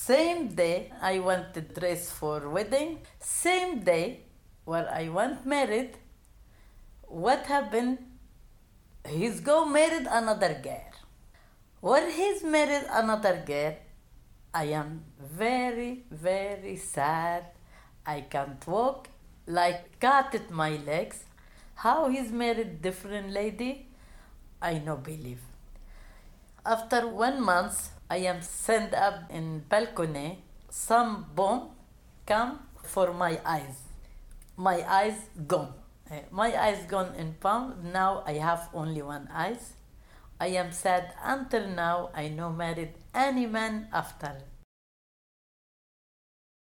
Same day I went to dress for wedding. Same day where I went married, what happened? He's go married another girl. When he's married another girl, I am very, very sad. I can't walk, like cut my legs. How he's married different lady, I no believe. After 1 month, I am sent up in balcony. Some bomb come for my eyes. My eyes gone. My eyes gone in palm. Now I have only one eyes. I am sad until now. I no married any man after